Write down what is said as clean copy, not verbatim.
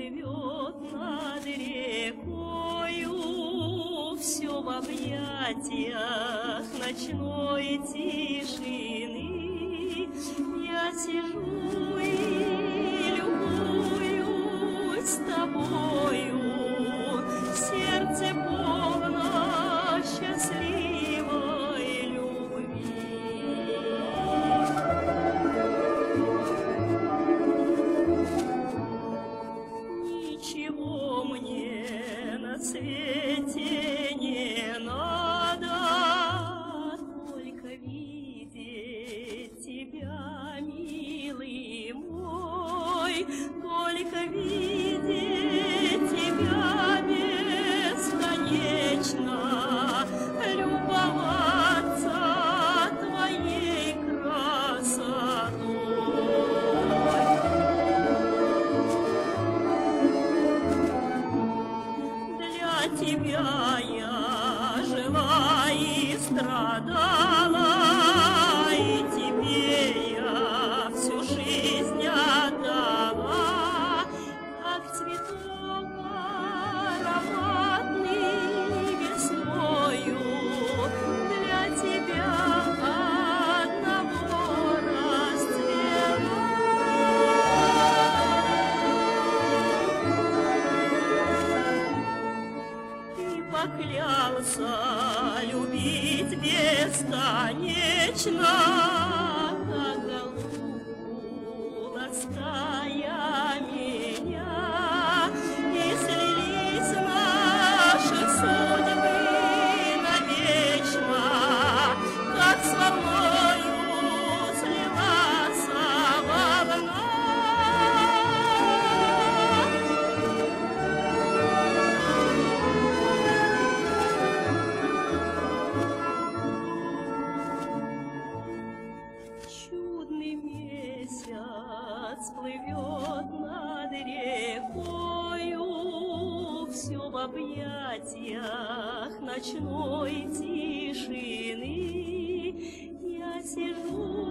плывет над рекою, все в объятиях ночной тишины. Я сижу и любуюсь тобою, сердце полно счастливой любви. Ничего мне на свете не надо, только видеть тебя, милый мой, только видеть тебя бесконечно, любоваться твоей красотой. Для тебя я жила и страдала, и тебе я всю жизнь отдала, как цветок ароматный весною. Для тебя одного расцвела. Ты поклялся любить бесконечно, как голубку лаская меня, и слились наши судьбы навечно, как с волною слилась волна. Чудный месяц плывет над рекою, все в объятиях ночной тишины. Я сижу